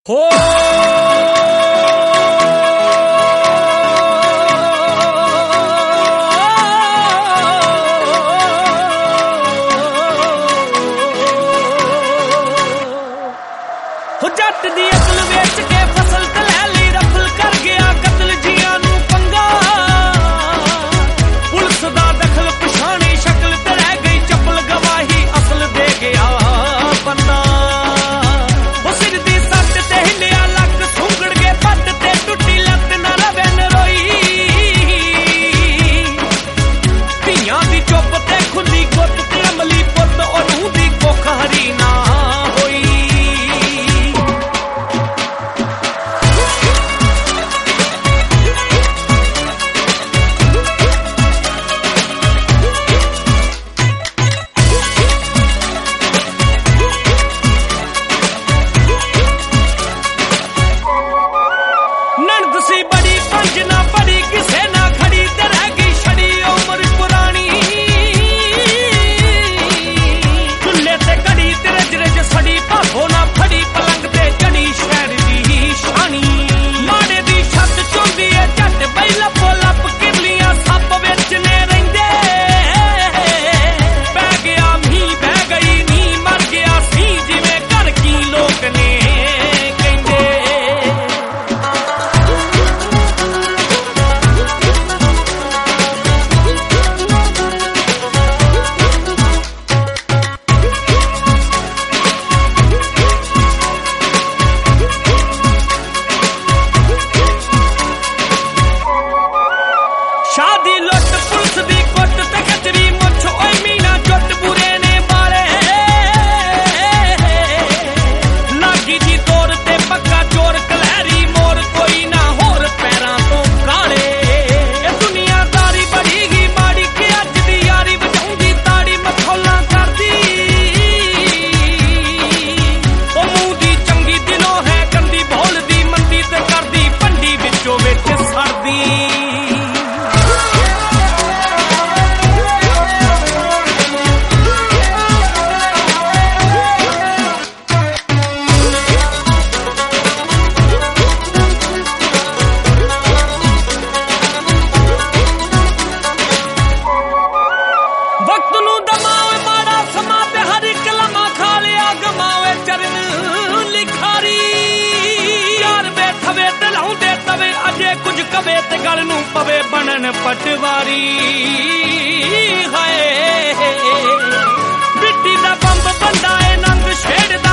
ਹੋ ਜੱਟ ਦੀ ਅਕਲ ਵੇਚ ਕੇ ਫਸਲ ਤੇ ਲੈ ਲਈ ਰਫਲ ਕਰ ਗਿਆ ਕਤਲ ਜੀਆਂ ਨੂੰ ਪੰਗਾ ਪੁਲਿਸ ਦਾ ਦਖਲ ਪਛਾਣੀ ਸ਼ਕਲ ਤੇ ਰਹਿ ਗਈ ਚੱਪਲ ਗਵਾਹੀ ਅਸਲ ਦੇ ਗਿਆ ਬੰਦਾ ਉਹ ਸਿਰ ਦੀ ਸੱਟ ਤੇ ਹਿੱਲਿਆ ਲੱਕ ਸੁੰਗੜ ਕੇ ਪੱਟ ਤੇ ਟੁੱਟੀ ਲੱਤ ਨਾ ਰਵੇ ਨਰੋਈ ਧੀਆਂ ਦੀ ਚੁੱਪ ਤੇ ਖੁੱਲੀ ਗੁੱਤ ਤੇ ਅਮਲੀ ਪੁੱਤ ਉਹਨੂੰ ਦੀ ਕੁੱਖ ਹਰੀ ਨਾ बड़ी पंज ना बड़ी किसे ना खड़ी ते रह गई छड़ी उम्र पुरानी चुल्हे ते कड़ी ते रज रज सड़ी भागो ना फड़ी पलंग ते चढ़ी शहर दी शानी माड़े दी छत चुंदी है झट बई लपो लप किरलियां सप विच ने रहिंदे बह गया मी बह गई नी मर गया सी जिवें घर की लोक ने शादी लुट पुलिस दी कुट ते कचरी मुछ ओए मीना जुट बुरे ने बाले लागी जी तोर ते पक्का चोर कलहरी मोर कोई ना होर पैरां तो काले ए दुनियादारी बड़ी ही माड़ी कि अज दी यारी बजाउंदी ताड़ी मखौला करदी ओ मूंह दी चंगी दिलों है गंदी भोलदी मंदी ते करदी पंडी विचों विच सड़दी वक्त नू दमावे माड़ा समा ते हर एक लम्हा खा लिया गमावे चरण लिखारी यार बैठवे ते लाउंदे तवे अजे कुछ कवे ते गल नू पवे बनन पटवारी हाय बिट्टी दा बंब बंदा ए नंग छेड़